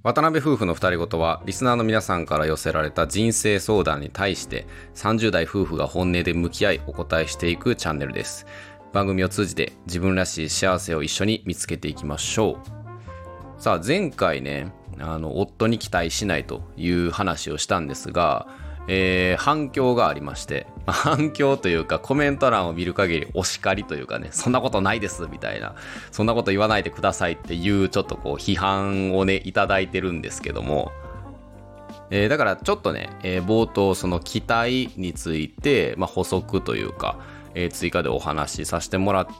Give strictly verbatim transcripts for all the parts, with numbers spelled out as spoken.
渡辺夫婦の二人ごとはリスナーの皆さんから寄せられた人生相談に対してさんじゅう代夫婦が本音で向き合いお答えしていくチャンネルです。番組を通じて自分らしい幸せを一緒に見つけていきましょう。さあ前回ねあの夫に期待しないという話をしたんですが、えー、反響がありまして、反響というかコメント欄を見る限りお叱りというかね、そんなことないですみたいな、そんなこと言わないでくださいっていうちょっとこう批判をねいただいてるんですけども、えー、だからちょっとね、えー、冒頭その期待について、まあ、補足というか、えー、追加でお話しさせてもらって、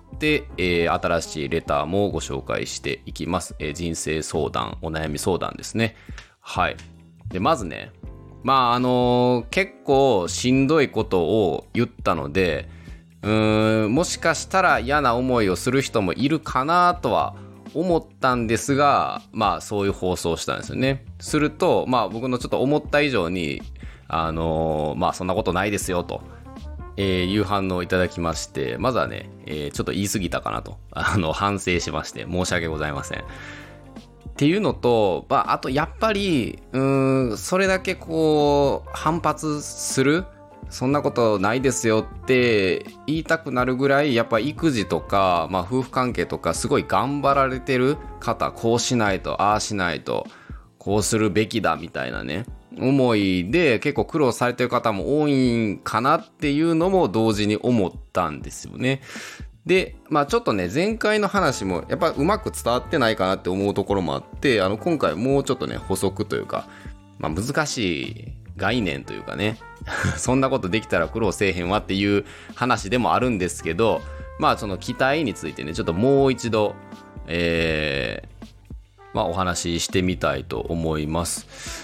えー、新しいレターもご紹介していきます。えー、人生相談、お悩み相談ですね。はい。でまずね、まああのー、結構しんどいことを言ったので、うーんもしかしたら嫌な思いをする人もいるかなとは思ったんですが、まあそういう放送をしたんですよね。するとまあ僕のちょっと思った以上にあのー、まあそんなことないですよと、えー、いう反応をいただきまして、まずはね、えー、ちょっと言い過ぎたかなとあの反省しまして申し訳ございません。っていうのと、まあ、あとやっぱりうーんそれだけこう反発する、そんなことないですよって言いたくなるぐらいやっぱ育児とか、まあ、夫婦関係とかすごい頑張られてる方、こうしないとああしないとこうするべきだみたいなね思いで結構苦労されてる方も多いんかなっていうのも同時に思ったんですよね。で、まあちょっとね前回の話もやっぱうまく伝わってないかなって思うところもあって、あの今回もうちょっとね補足というか、まあ難しい概念というかねそんなことできたら苦労せえへんわっていう話でもあるんですけど、まあその期待についてねちょっともう一度えー、まあお話ししてみたいと思います。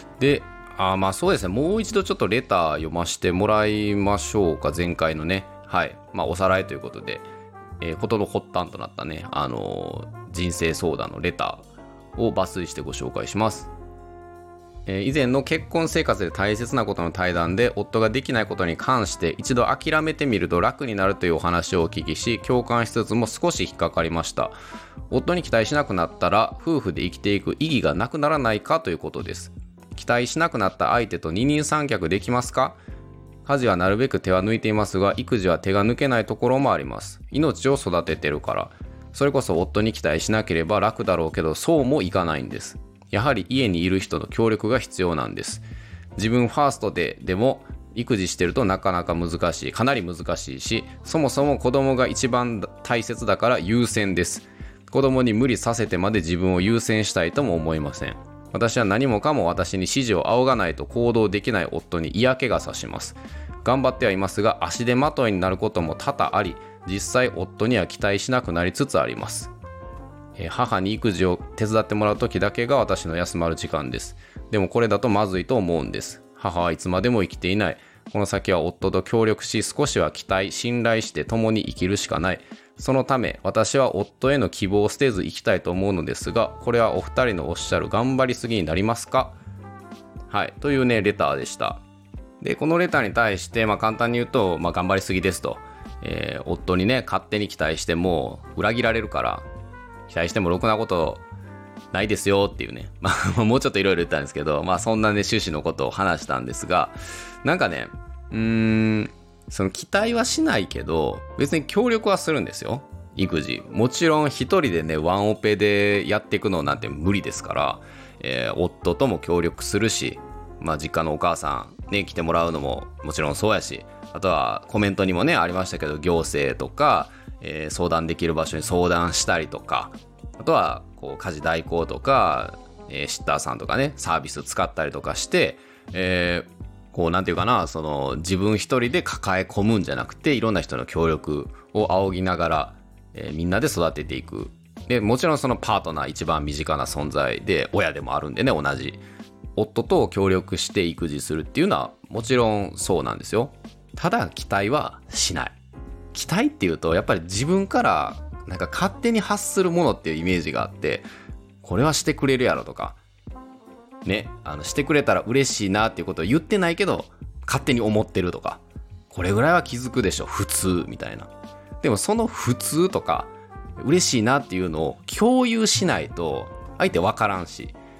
で、あまあそうですね、もう一度ちょっとレター読ませてもらいましょうか。前回のね、はい、まあおさらいということで。えー、ことの発端となったね、あのー、人生相談のレターを抜粋してご紹介します。えー、以前の結婚生活で大切なことの対談で夫ができないことに関して一度諦めてみると楽になるというお話をお聞きし、共感しつつも少し引っかかりました。夫に期待しなくなったら夫婦で生きていく意義がなくならないかということです。期待しなくなった相手と二人三脚できますか？家事はなるべく手は抜いていますが、育児は手が抜けないところもあります。命を育ててるから。それこそ夫に期待しなければ楽だろうけど、そうもいかないんです。やはり家にいる人の協力が必要なんです。自分ファーストででも育児してるとなかなか難しい、かなり難しいし、そもそも子供が一番大切だから優先です。子供に無理させてまで自分を優先したいとも思いません。私は何もかも私に指示を仰がないと行動できない夫に嫌気がさします。頑張ってはいますが、足手まといになることも多々あり、実際夫には期待しなくなりつつあります。えー、母に育児を手伝ってもらう時だけが私の休まる時間です。でもこれだとまずいと思うんです。母はいつまでも生きていない。この先は夫と協力し、少しは期待、信頼して共に生きるしかない。そのため私は夫への希望を捨てず生きたいと思うのですが、これはお二人のおっしゃる頑張りすぎになりますか？はい、というねレターでした。でこのレターに対して、まあ、簡単に言うと、まあ、頑張りすぎですと、えー、夫にね勝手に期待しても裏切られるから期待してもろくなことないですよっていうね、まあ、もうちょっといろいろ言ったんですけど、まあ、そんなね趣旨のことを話したんですが、なんかねうーんその期待はしないけど別に協力はするんですよ。育児もちろん一人でねワンオペでやっていくのなんて無理ですから、えー、夫とも協力するし、まあ、実家のお母さんね来てもらうのももちろんそうやし、あとはコメントにもねありましたけど行政とか、えー、相談できる場所に相談したりとか、あとはこう家事代行とか、えー、シッターさんとかねサービス使ったりとかして、えーこうなんていうかな、その自分一人で抱え込むんじゃなくていろんな人の協力を仰ぎながら、えー、みんなで育てていく。でもちろんそのパートナー一番身近な存在で親でもあるんでね、同じ夫と協力して育児するっていうのはもちろんそうなんですよ。ただ期待はしない。期待っていうとやっぱり自分からなんか勝手に発するものっていうイメージがあって、これはしてくれるやろとかね、あのしてくれたら嬉しいなっていうことを言ってないけど勝手に思ってるとか、これぐらいは気づくでしょ普通みたいな。でもその普通とか嬉しいなっていうのを共有しないと相手分からんし、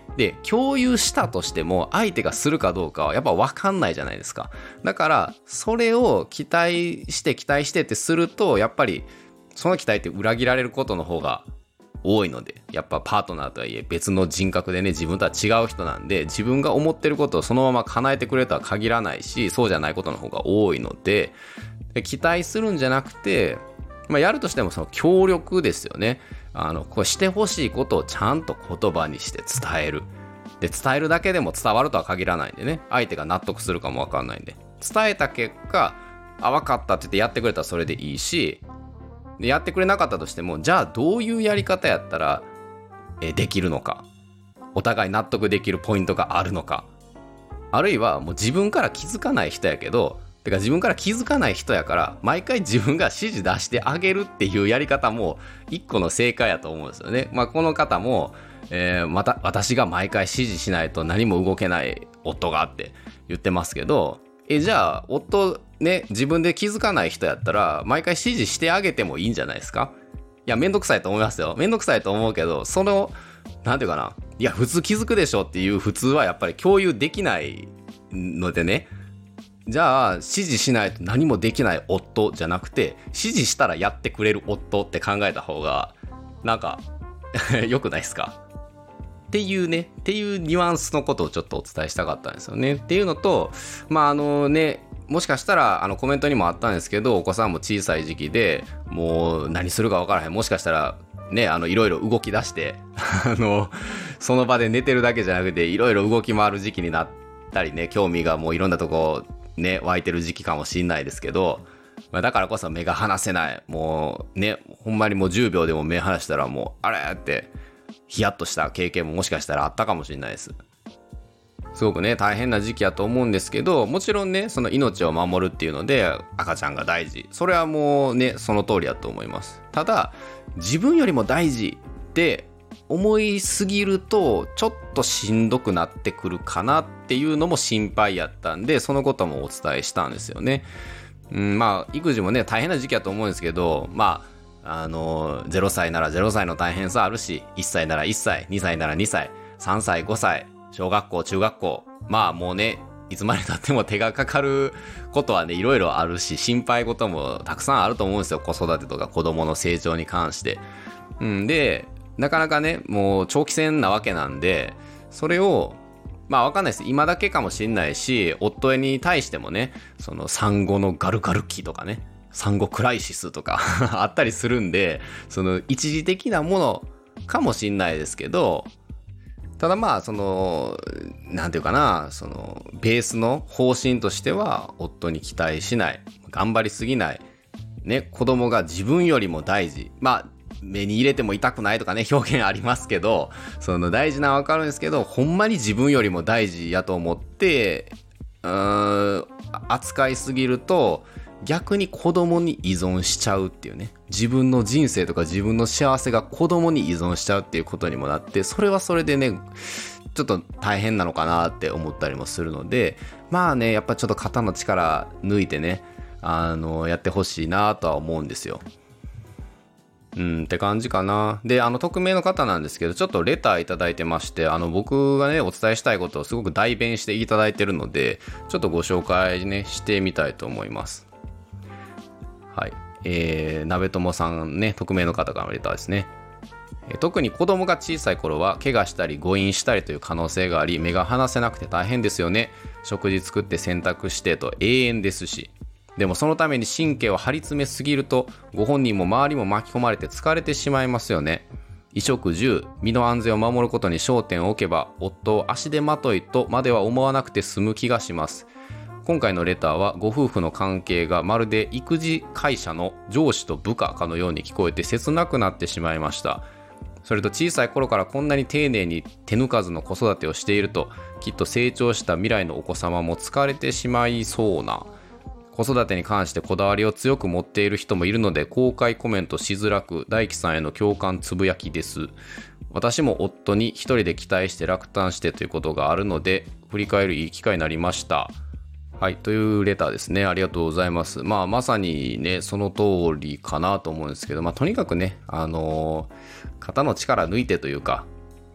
で、共有したとしても相手がするかどうかはやっぱ分かんないじゃないですか。だからそれを期待して期待してってすると、やっぱりその期待って裏切られることの方が多いので、やっぱパートナーとはいえ別の人格でね、自分とは違う人なんで、自分が思ってることをそのまま叶えてくれとは限らないし、そうじゃないことの方が多いので、で期待するんじゃなくて、まあ、やるとしてもその協力ですよね。あのこうしてほしいことをちゃんと言葉にして伝える。で、伝えるだけでも伝わるとは限らないんでね、相手が納得するかも分かんないんで、伝えた結果、あ、分かったって言ってやってくれたらそれでいいし、でやってくれなかったとしても、じゃあどういうやり方やったらえできるのか、お互い納得できるポイントがあるのか、あるいはもう自分から気づかない人やけど、てか自分から気づかない人やから毎回自分が指示出してあげるっていうやり方も一個の正解やと思うんですよね。まあこの方も、えー、また私が毎回指示しないと何も動けない夫がって言ってますけど、えじゃあ夫ね、自分で気づかない人やったら毎回指示してあげてもいいんじゃないですか。いや、めんどくさいと思いますよ。めんどくさいと思うけど、そのなんていうかな、いや普通気づくでしょっていう普通はやっぱり共有できないのでね、じゃあ指示しないと何もできない夫じゃなくて、指示したらやってくれる夫って考えた方がなんか良くないですかっていうね、っていうニュアンスのことをちょっとお伝えしたかったんですよね。っていうのと、まああのね、もしかしたらあのコメントにもあったんですけど、お子さんも小さい時期でもう何するか分からへん、もしかしたらね、あのいろいろ動き出してあのその場で寝てるだけじゃなくていろいろ動き回る時期になったりね、興味がもういろんなとこね湧いてる時期かもしんないですけど、まあ、だからこそ目が離せない、もうね、ほんまにもうじゅうびょうでも目離したらもうあれってヒヤッとした経験ももしかしたらあったかもしれないです。すごくね大変な時期やと思うんですけど、もちろんねその命を守るっていうので赤ちゃんが大事、それはもうねその通りだと思います。ただ自分よりも大事って思いすぎるとちょっとしんどくなってくるかなっていうのも心配やったんで、そのこともお伝えしたんですよね。うん、まあ育児もね大変な時期やと思うんですけど、まああのゼロさいならゼロさいの大変さあるし、いっさいならいっさい、にさいならにさい、さんさいごさい、小学校中学校、まあもうねいつまでたっても手がかかることはねいろいろあるし、心配事もたくさんあると思うんですよ、子育てとか子供の成長に関して。うんでなかなかねもう長期戦なわけなんで、それをまあわかんないです、今だけかもしれないし、夫に対してもねその産後のガルガル期とかね、産後クライシスとかあったりするんで、その一時的なものかもしれないですけど、ただまあそのなんていうかな、そのベースの方針としては夫に期待しない、頑張りすぎないね、子供が自分よりも大事、まあ目に入れても痛くないとかね表現ありますけど、その大事なのは分かるんですけど、ほんまに自分よりも大事やと思ってうーん扱いすぎると逆に子供に依存しちゃうっていうね、自分の人生とか自分の幸せが子供に依存しちゃうっていうことにもなって、それはそれでねちょっと大変なのかなって思ったりもするので、まあねやっぱちょっと肩の力抜いてねあのやってほしいなとは思うんですよ。うんって感じかな。で、あの匿名の方なんですけど、ちょっとレターいただいてまして、あの僕がねお伝えしたいことをすごく代弁していただいてるので、ちょっとご紹介ねしてみたいと思います。はい、えー、鍋友さんね、匿名の方からのレターですね。特に子供が小さい頃は怪我したり誤飲したりという可能性があり、目が離せなくて大変ですよね。食事作って洗濯してと永遠ですし、でもそのために神経を張り詰めすぎるとご本人も周りも巻き込まれて疲れてしまいますよね。衣食住、身の安全を守ることに焦点を置けば夫を足手まといとまでは思わなくて済む気がします。今回のレターはご夫婦の関係がまるで育児会社の上司と部下かのように聞こえて切なくなってしまいました。それと小さい頃からこんなに丁寧に手抜かずの子育てをしていると、きっと成長した未来のお子様も疲れてしまいそうな。子育てに関してこだわりを強く持っている人もいるので公開コメントしづらく、大樹さんへの共感つぶやきです。私も夫に一人で期待して落胆してということがあるので振り返るいい機会になりました。はい、というレターですね。ありがとうございます。まあまさにねその通りかなと思うんですけど、まあとにかくねあのー、肩の力抜いてというか、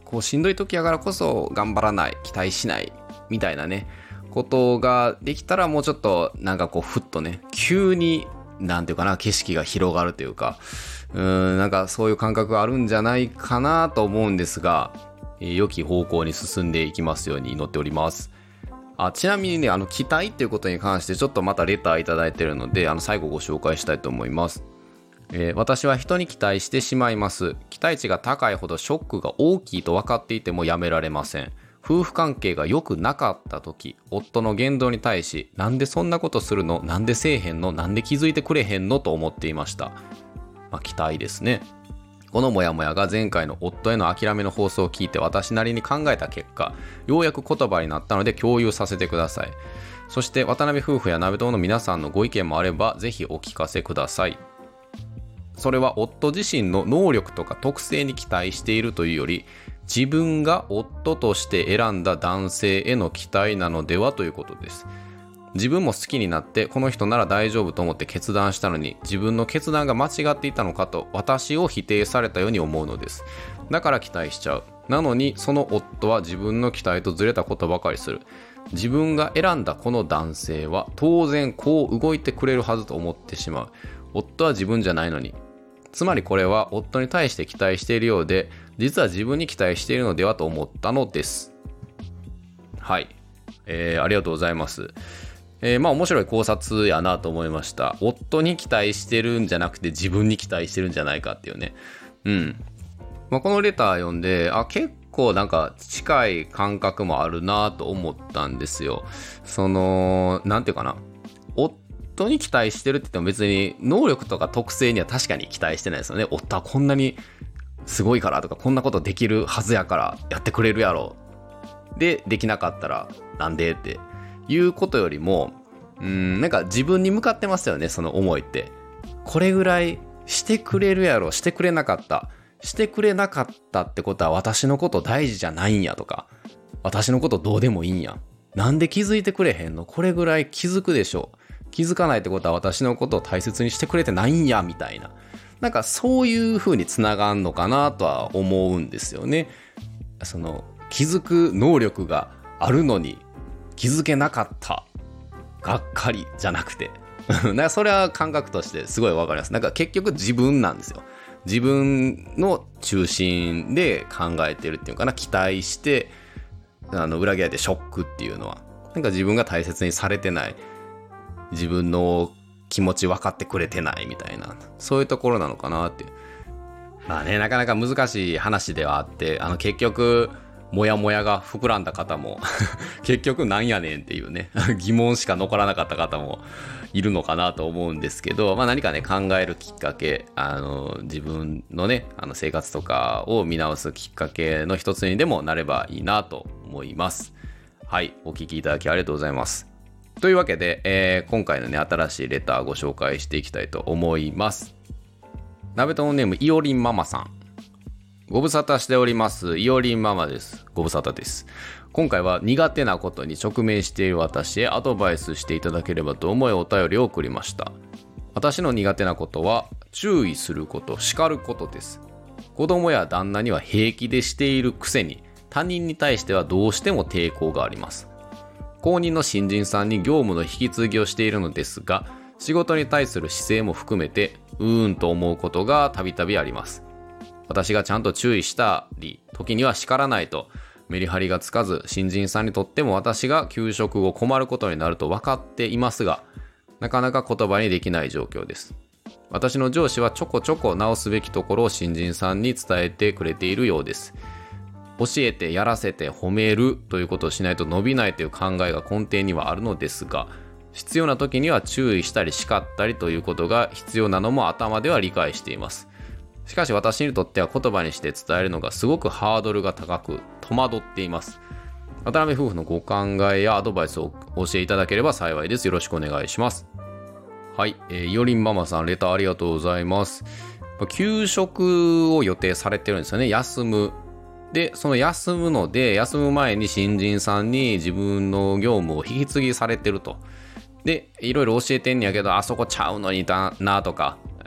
こうしんどい時やからこそ頑張らない、期待しないみたいなねことができたら、もうちょっとなんかこうふっとね急になんていうかな景色が広がるというか、うーんなんかそういう感覚があるんじゃないかなと思うんですが、えー、良き方向に進んでいきますように祈っております。あちなみにね、あの期待っていうことに関してちょっとまたレターいただいてるので、あの最後ご紹介したいと思います。えー、私は人に期待してしまいます。期待値が高いほどショックが大きいと分かっていてもやめられません。夫婦関係が良くなかった時、夫の言動に対し、なんでそんなことするの、なんでせえへんの、なんで気づいてくれへんのと思っていました。まあ、期待ですね。このモヤモヤが前回の夫への諦めの放送を聞いて私なりに考えた結果、ようやく言葉になったので共有させてください。そして渡辺夫婦や鍋友の皆さんのご意見もあればぜひお聞かせください。それは夫自身の能力とか特性に期待しているというより、自分が夫として選んだ男性への期待なのではということです。自分も好きになってこの人なら大丈夫と思って決断したのに、自分の決断が間違っていたのかと私を否定されたように思うのです。だから期待しちゃう。なのにその夫は自分の期待とずれたことばかりする。自分が選んだこの男性は当然こう動いてくれるはずと思ってしまう。夫は自分じゃないのに。つまりこれは夫に対して期待しているようで、実は自分に期待しているのではと思ったのです。はい、えー、ありがとうございます。えー、まあ面白い考察やなと思いました。夫に期待してるんじゃなくて自分に期待してるんじゃないかっていうね。うん。まあ、このレター読んで、あ、結構なんか近い感覚もあるなと思ったんですよ。その、なんていうかな。夫に期待してるって言っても別に能力とか特性には確かに期待してないですよね。夫はこんなにすごいからとか、こんなことできるはずやからやってくれるやろ。で、できなかったらなんでっていうことよりも、うーん、なんか自分に向かってますよね、その思いって。これぐらいしてくれるやろ、してくれなかった。してくれなかったってことは私のこと大事じゃないんやとか、私のことどうでもいいんや。なんで気づいてくれへんの？これぐらい気づくでしょ。気づかないってことは私のことを大切にしてくれてないんやみたいな。なんかそういう風につながんのかなとは思うんですよね。その気づく能力があるのに気づけなかったがっかりじゃなくてなんかそれは感覚としてすごいわかります。なんか結局自分なんですよ。自分の中心で考えてるっていうかな、期待してあの裏切られてショックっていうのはなんか自分が大切にされてない、自分の気持ち分かってくれてないみたいな、そういうところなのかなっていう。まあね、なかなか難しい話ではあって、あの結局モヤモヤが膨らんだ方も結局なんやねんっていうね疑問しか残らなかった方もいるのかなと思うんですけど、まあ何かね考えるきっかけ、あの自分のねあの生活とかを見直すきっかけの一つにでもなればいいなと思います。はい、お聞きいただきありがとうございます。というわけで、えー、今回のね新しいレターをご紹介していきたいと思います。鍋友ネームいおりんママさん、ご無沙汰しております。いおりんママです。ご無沙汰です。今回は苦手なことに直面している私へアドバイスしていただければと思いお便りを送りました。私の苦手なことは注意すること、叱ることです。子供や旦那には平気でしているくせに他人に対してはどうしても抵抗があります。後任の新人さんに業務の引き継ぎをしているのですが、仕事に対する姿勢も含めてうーんと思うことがたびたびあります。私がちゃんと注意したり、時には叱らないとメリハリがつかず、新人さんにとっても私が給食後困ることになると分かっていますが、なかなか言葉にできない状況です。私の上司はちょこちょこ直すべきところを新人さんに伝えてくれているようです。教えてやらせて褒めるということをしないと伸びないという考えが根底にはあるのですが、必要な時には注意したり叱ったりということが必要なのも頭では理解しています。しかし私にとっては言葉にして伝えるのがすごくハードルが高く戸惑っています。渡辺夫婦のご考えやアドバイスを教えていただければ幸いです。よろしくお願いします。はい、えー、いおりんママさんレターありがとうございます。給食を予定されてるんですよね。休む。で、その休むので、休む前に新人さんに自分の業務を引き継ぎされてると。で、いろいろ教えてんやけど、あそこちゃうのにだなとか、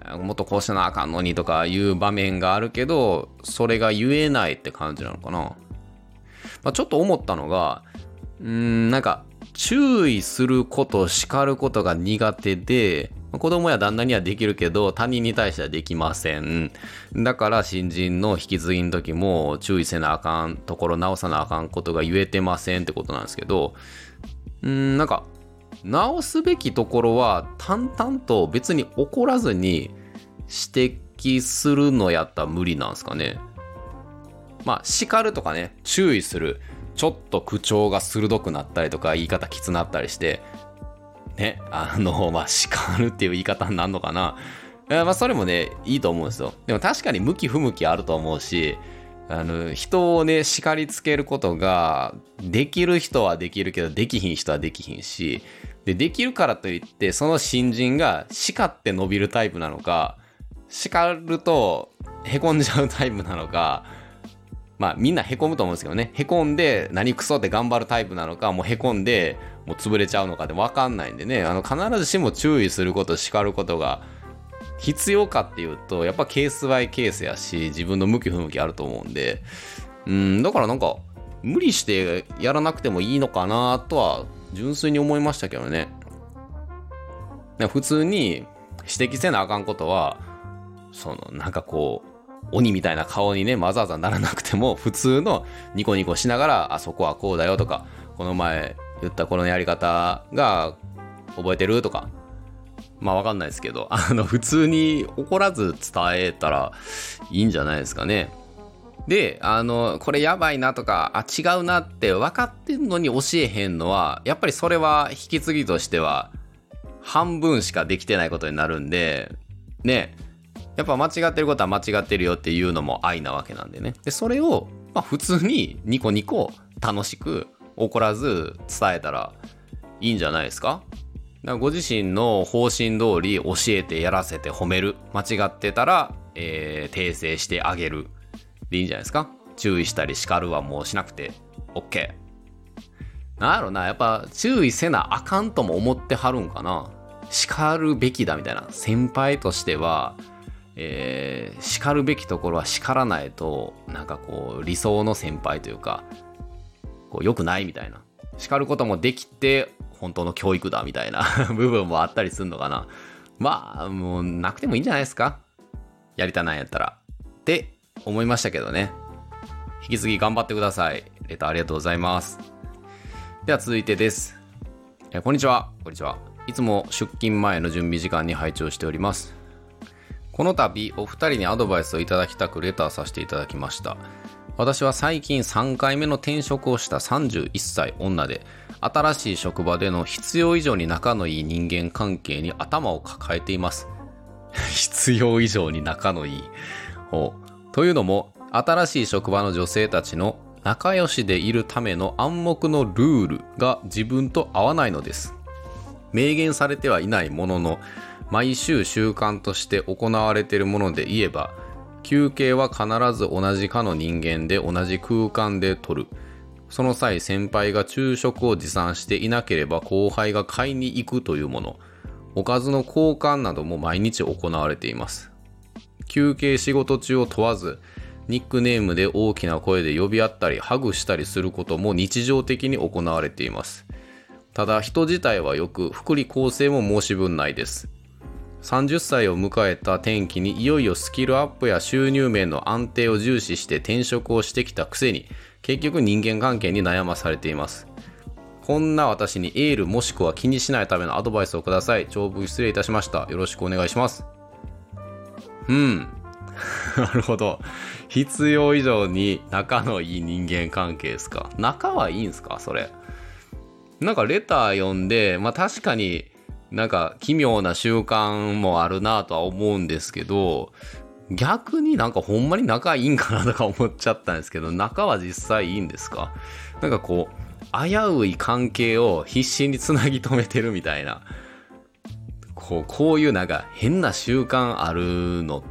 もっとこうしなあかんのにとかいう場面があるけど、それが言えないって感じなのかな。まあ、ちょっと思ったのが、うーん、なんか、注意すること、叱ることが苦手で、子供や旦那にはできるけど、他人に対してはできません。だから新人の引き継ぎの時も注意せなあかんところ、直さなあかんことが言えてませんってことなんですけど、うーん、なんか、直すべきところは淡々と別に怒らずに指摘するのやったら無理なんですかね。まあ、叱るとかね、注意する。ちょっと口調が鋭くなったりとか、言い方きつなったりして、ね、あの、まあ、叱るっていう言い方になるのかな。まあ、それもね、いいと思うんですよ。でも確かに向き不向きあると思うし、あの、人をね、叱りつけることが、できる人はできるけど、できひん人はできひんし、で、できるからといって、その新人が叱って伸びるタイプなのか、叱ると凹んじゃうタイプなのか、まあみんな凹むと思うんですけどね、凹んで何クソって頑張るタイプなのか、もう凹んでもう潰れちゃうのかって分かんないんでね、あの必ずしも注意すること、叱ることが必要かっていうと、やっぱケースバイケースやし、自分の向き不向きあると思うんで、うん、だからなんか無理してやらなくてもいいのかなとは純粋に思いましたけどね。普通に指摘せなあかんことは、そのなんかこう鬼みたいな顔にねわざわざならなくても、普通のニコニコしながら、あそこはこうだよとか、この前言ったこのやり方が覚えてるとか、まあわかんないですけど、あの普通に怒らず伝えたらいいんじゃないですかね。で、あのこれやばいなとか、あ違うなって分かってんのに教えへんのは、やっぱりそれは引き継ぎとしては半分しかできてないことになるんでね。やっぱ間違ってることは間違ってるよっていうのも愛なわけなんでね。でそれを、まあ、普通にニコニコ楽しく怒らず伝えたらいいんじゃないですか。だからご自身の方針通り教えてやらせて褒める、間違ってたら、えー、訂正してあげるでいいんじゃないですか。注意したり叱るはもうしなくて OK。 なんやろな、やっぱ注意せなあかんとも思ってはるんかな。叱るべきだみたいな、先輩としてはえー、叱るべきところは叱らないと、なんかこう理想の先輩というか、こう良くないみたいな、叱ることもできて本当の教育だみたいな部分もあったりするのかな。まあもうなくてもいいんじゃないですか、やりたないんやったらって思いましたけどね。引き継ぎ頑張ってください。レターありがとうございます。では続いてです。えこんにちは。こんにちは。いつも出勤前の準備時間に拝聴しております。この度お二人にアドバイスをいただきたくレターさせていただきました。私は最近さんかいめの転職をしたさんじゅういっさい女で、新しい職場での必要以上に仲のいい人間関係に頭を抱えています。必要以上に仲のいい。ほう。というのも、新しい職場の女性たちの仲良しでいるための暗黙のルールが自分と合わないのです。明言されてはいないものの、毎週習慣として行われているもので言えば、休憩は必ず同じ課の人間で同じ空間で取る。その際、先輩が昼食を持参していなければ後輩が買いに行くというもの。おかずの交換なども毎日行われています。休憩仕事中を問わず、ニックネームで大きな声で呼び合ったりハグしたりすることも日常的に行われています。ただ人自体はよく、福利厚生も申し分ないです。さんじゅっさいを迎えた転機にいよいよスキルアップや収入面の安定を重視して転職をしてきたくせに、結局人間関係に悩まされています。こんな私にエールもしくは気にしないためのアドバイスをください。長文失礼いたしました。よろしくお願いします。うんなるほど。必要以上に仲のいい人間関係ですか。仲はいいんすかそれ。なんかレター読んで、まあ確かになんか奇妙な習慣もあるなとは思うんですけど、逆になんかほんまに仲いいんかなとか思っちゃったんですけど、仲は実際いいんですか。なんかこう危うい関係を必死につなぎ止めてるみたいな、こうこういうなんか変な習慣あるのって、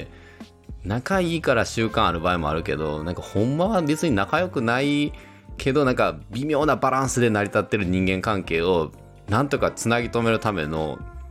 仲いいから習慣ある場合もあるけど、なんかほんまは別に仲良くないけど、なんか微妙なバランスで成り立ってる人間関係をなんとかつなぎ止めるための、こ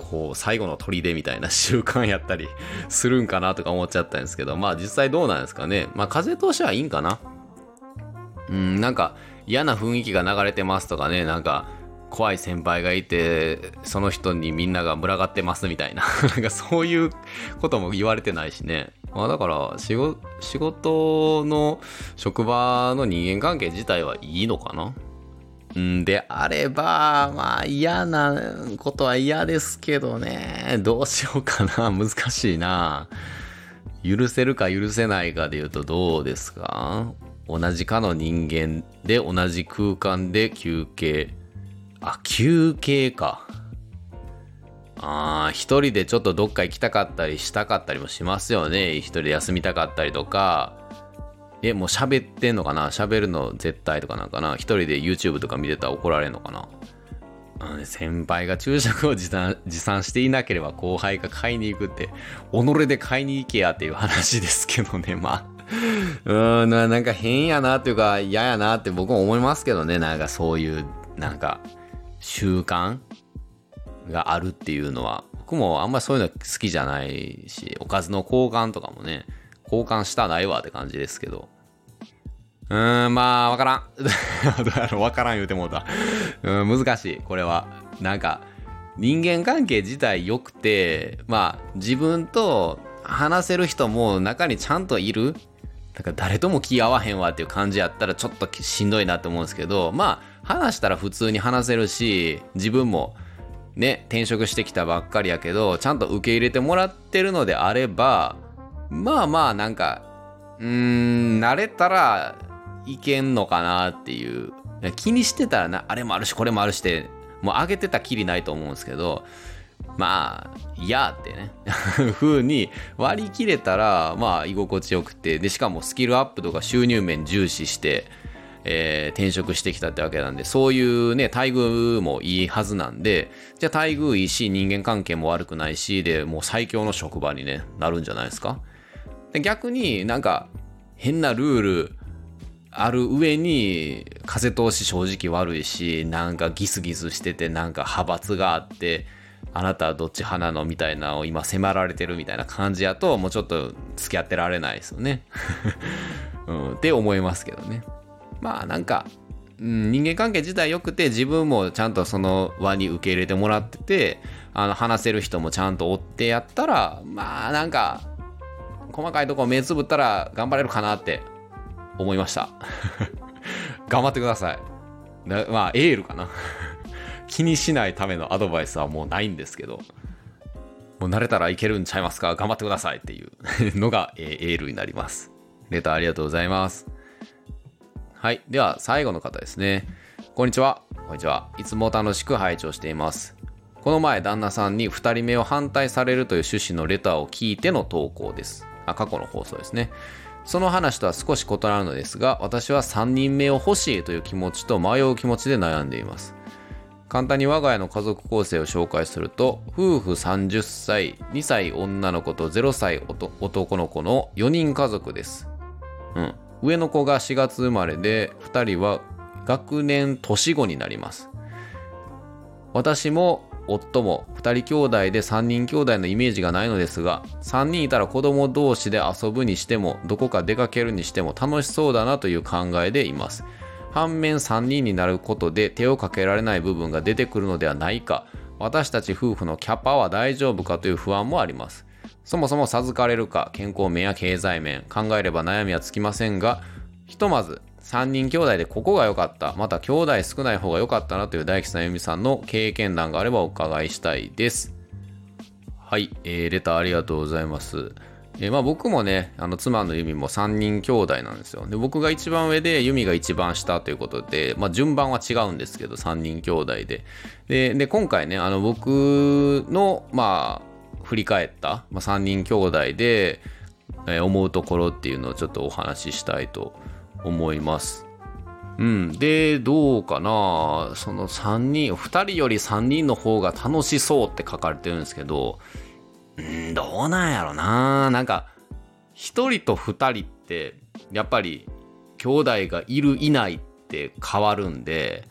こう最後の砦みたいな習慣やったりするんかなとか思っちゃったんですけど、まあ実際どうなんですかね。まあ風通しはいいんかな。うん、なんか嫌な雰囲気が流れてますとかね、なんか怖い先輩がいてその人にみんなが群がってますみたいななんかそういうことも言われてないしね。まあだから仕事、仕事の職場の人間関係自体はいいのかな。んであればまあ嫌なことは嫌ですけどね、どうしようかな、難しいな。許せるか許せないかで言うとどうですか。同じ科の人間で同じ空間で休憩、あ、休憩か。あー、一人でちょっとどっか行きたかったりしたかったりもしますよね。一人で休みたかったりとか。え、もう喋ってんのかな、喋るの絶対とかなんかな。一人で YouTube とか見てたら怒られるのかな。あの先輩が昼食を持参、持参していなければ後輩が買いに行くって、己で買いに行けやっていう話ですけどね。まあうーん、なんか変やなっていうか嫌やなって僕も思いますけどね。なんかそういうなんか習慣があるっていうのは、僕もあんまりそういうの好きじゃないし、おかずの交換とかもね、交換したないわって感じですけど。うーん、まあわからんどうやろう、わからん言うてもうた。うん、難しいこれは。なんか人間関係自体良くて、まあ自分と話せる人も中にちゃんといる、だから誰とも気合わへんわっていう感じやったらちょっとしんどいなって思うんですけど、まあ話したら普通に話せるし、自分もね転職してきたばっかりやけどちゃんと受け入れてもらってるのであれば、まあまあなんかうーん慣れたらいけんのかなっていう。気にしてたらな、あれもあるしこれもあるしってもう上げてたきりないと思うんですけど、まあいやってね風に割り切れたらまあ居心地よくて、でしかもスキルアップとか収入面重視して、えー、転職してきたってわけなんで、そういうね待遇もいいはずなんで、じゃあ待遇いいし人間関係も悪くないしで、もう最強の職場に、ね、なるんじゃないですか。で逆になんか変なルールある上に風通し正直悪いし、なんかギスギスしてて、なんか派閥があってあなたはどっち派なのみたいなのを今迫られてるみたいな感じやと、もうちょっと付き合ってられないですよね、うん、って思いますけどね。まあなんか、うん、人間関係自体良くて自分もちゃんとその輪に受け入れてもらってて、あの話せる人もちゃんと追ってやったら、まあなんか細かいとこ目つぶったら頑張れるかなって思いました頑張ってください。まあエールかな気にしないためのアドバイスはもうないんですけど、もう慣れたらいけるんちゃいますか、頑張ってくださいっていうのがエールになります。レターありがとうございます。はい、では最後の方ですね。こんにちは。こんにちは。いつも楽しく拝聴しています。この前旦那さんにふたりめを反対されるという趣旨のレターを聞いての投稿です。あ、過去の放送ですね。その話とは少し異なるのですが、私はさんにんめを欲しいという気持ちと迷う気持ちで悩んでいます。簡単に我が家の家族構成を紹介すると、夫婦さんじゅっさい、にさい女の子とゼロさい男の子のよにん家族です。うん。上の子がしがつ生まれで、ふたりは学年年子になります。私も夫もふたり兄弟でさんにん兄弟のイメージがないのですが、さんにんいたら子供同士で遊ぶにしてもどこか出かけるにしても楽しそうだなという考えでいます。反面さんにんになることで手をかけられない部分が出てくるのではないか、私たち夫婦のキャパは大丈夫かという不安もあります。そもそも授かれるか、健康面や経済面考えれば悩みはつきませんが、ひとまずさんにん兄弟でここが良かった、また兄弟少ない方が良かったなという大吉さん、由美さんの経験談があればお伺いしたいです。はい、えー、レターありがとうございます。えー、まあ僕もね、あの妻の由美もさんにん兄弟なんですよ。で、僕が一番上で由美が一番下ということで、まあ順番は違うんですけどさんにん兄弟で、で、で今回ね、あの僕のまあ振り返った、まあ、さんにん兄弟で、えー、思うところっていうのをちょっとお話ししたいと思います。うん。で、どうかな、そのさんにん、ふたりよりさんにんの方が楽しそうって書かれてるんですけど、うん、どうなんやろな。なんか、ひとりとふたりって、やっぱり、兄弟がいるいないって変わるんで、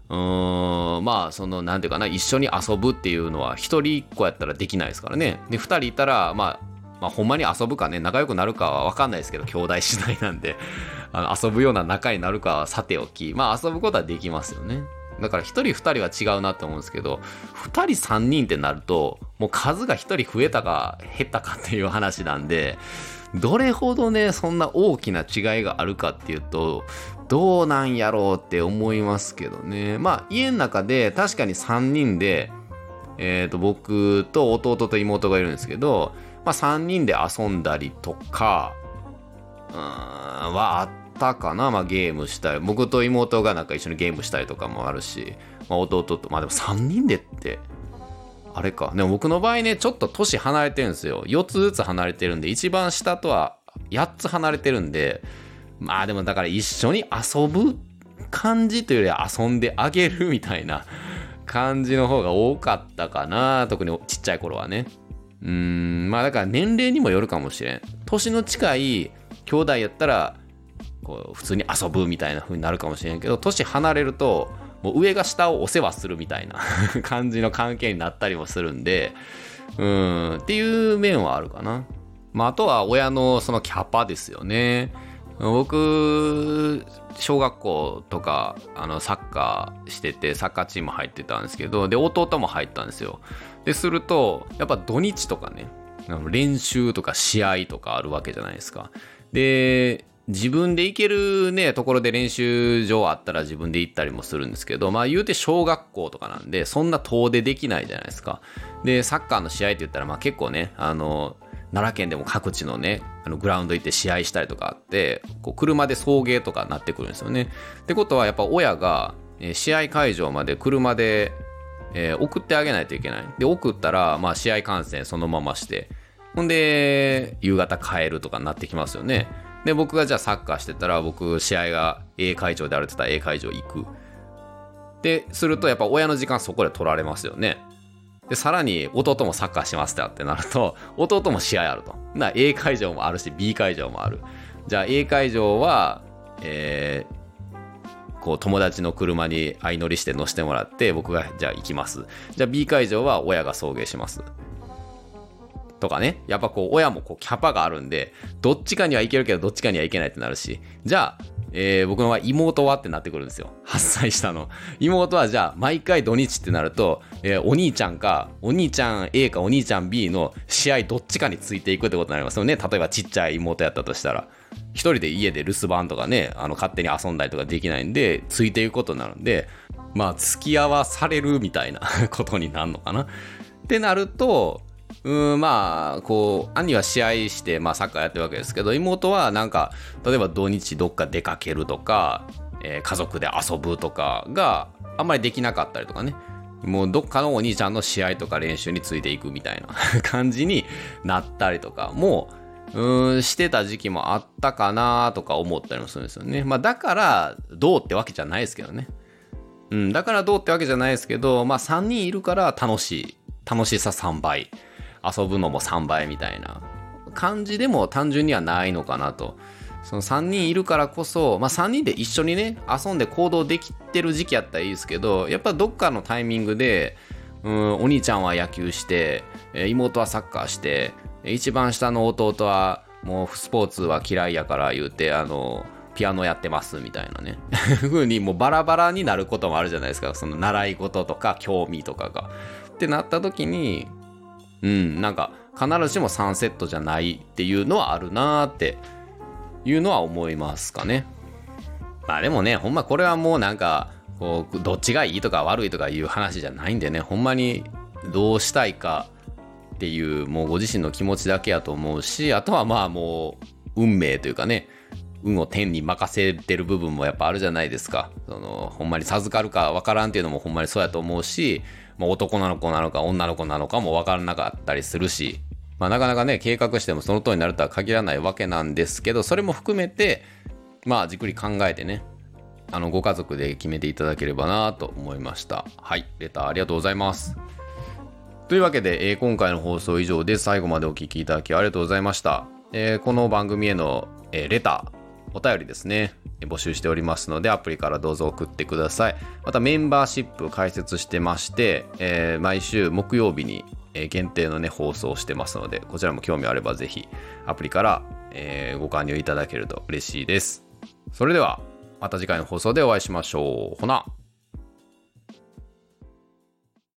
うーん、まあそのなんていうかな、一緒に遊ぶっていうのは一人一個やったらできないですからね。で二人いたら、まあまあほんまに遊ぶかね、仲良くなるかは分かんないですけど、兄弟次第なんであの遊ぶような仲になるかはさておき、まあ遊ぶことはできますよね。だから一人二人は違うなって思うんですけど、二人三人ってなるともう数が一人増えたか減ったかっていう話なんで、どれほどねそんな大きな違いがあるかっていうと、どうなんやろうって思いますけどね。まあ家の中で確かにさんにんで、えーと僕と弟と妹がいるんですけど、まあさんにんで遊んだりとかうーんはあったかな。まあゲームしたり、僕と妹がなんか一緒にゲームしたりとかもあるし、まあ、弟と、まあでもさんにんでってあれか。でも僕の場合ね、ちょっと年離れてるんですよ。よっつずつ離れてるんで、一番下とはやっつ離れてるんで、まあでもだから一緒に遊ぶ感じというよりは遊んであげるみたいな感じの方が多かったかな。特にちっちゃい頃はね。うーん、まあだから年齢にもよるかもしれん。年の近い兄弟やったら、こう普通に遊ぶみたいな風になるかもしれんけど、年離れると、もう上が下をお世話するみたいな感じの関係になったりもするんで、うーん、っていう面はあるかな。まああとは親のそのキャパですよね。僕小学校とかあのサッカーしてて、サッカーチーム入ってたんですけど、で弟も入ったんですよ。でするとやっぱ土日とかね、練習とか試合とかあるわけじゃないですか。で自分で行けるねところで練習場あったら自分で行ったりもするんですけど、まあ言うて小学校とかなんでそんな遠出できないじゃないですか。でサッカーの試合って言ったらまあ結構ね、あの奈良県でも各地のねあのグラウンド行って試合したりとかあって、こう車で送迎とかなってくるんですよね。ってことはやっぱ親が、えー、試合会場まで車で、えー、送ってあげないといけない。で送ったらまあ試合観戦そのままして、ほんで夕方帰るとかになってきますよね。で僕がじゃあサッカーしてたら、僕試合が A 会場であるって言ったら A 会場行くですると、やっぱ親の時間そこで取られますよね。でさらに弟もサッカーしますってなると、弟も試合あると。な A 会場もあるし B 会場もある。じゃあ A 会場はえー、こう友達の車に相乗りして乗せてもらって、僕がじゃあ行きます。じゃあ B 会場は親が送迎しますとかね。やっぱこう親もこうキャパがあるんで、どっちかには行けるけどどっちかには行けないってなるし、じゃあ、えー、僕の場合妹はってなってくるんですよ。はっさい下の妹はじゃあ毎回土日ってなると、えー、お兄ちゃんかお兄ちゃん A かお兄ちゃん B の試合どっちかについていくってことになりますよね。例えばちっちゃい妹やったとしたら、一人で家で留守番とかね、あの勝手に遊んだりとかできないんでついていくことになるんで、まあ付き合わされるみたいなことになるのかなってなると、うーんまあこう兄は試合して、まあ、サッカーやってるわけですけど、妹はなんか例えば土日どっか出かけるとか、えー、家族で遊ぶとかがあんまりできなかったりとかね、もうどっかのお兄ちゃんの試合とか練習についていくみたいな感じになったりとかもうーんしてた時期もあったかなとか思ったりもするんですよね。まあだからどうってわけじゃないですけどね。うん、だからどうってわけじゃないですけど、まあさんにんいるから楽しい、楽しささんばい、遊ぶのもさんばいみたいな感じでも単純にはないのかなと。そのさんにんいるからこそ、まあさんにんで一緒にね遊んで行動できてる時期やったらいいですけど、やっぱどっかのタイミングで、うん、お兄ちゃんは野球して、妹はサッカーして、一番下の弟はもうスポーツは嫌いやから言うて、あのピアノやってますみたいなね風にもうバラバラになることもあるじゃないですか。その習い事とか興味とかがってなった時に、うん、なんか必ずしもさんセットじゃないっていうのはあるなーっていうのは思いますかね。まあでもね、ほんまこれはもうなんかこうどっちがいいとか悪いとかいう話じゃないんでね、ほんまにどうしたいかっていうもうご自身の気持ちだけやと思うし、あとはまあもう運命というかね、運を天に任せてる部分もやっぱあるじゃないですか。そのほんまに授かるか分からんっていうのもほんまにそうやと思うし、まあ、男なの子なのか女の子なのかも分からなかったりするし、まあ、なかなかね計画してもその通りになるとは限らないわけなんですけど、それも含めてまあじっくり考えてね、あのご家族で決めていただければなと思いました。はい、レターありがとうございます。というわけで、えー、今回の放送以上で、最後までお聞きいただきありがとうございました。えー、この番組への、えー、レタお便りですね、募集しておりますので、アプリからどうぞ送ってください。またメンバーシップ開設してまして、えー、毎週木曜日に限定のね放送をしてますので、こちらも興味あればぜひアプリから、えー、ご加入いただけると嬉しいです。それではまた次回の放送でお会いしましょう。ほな。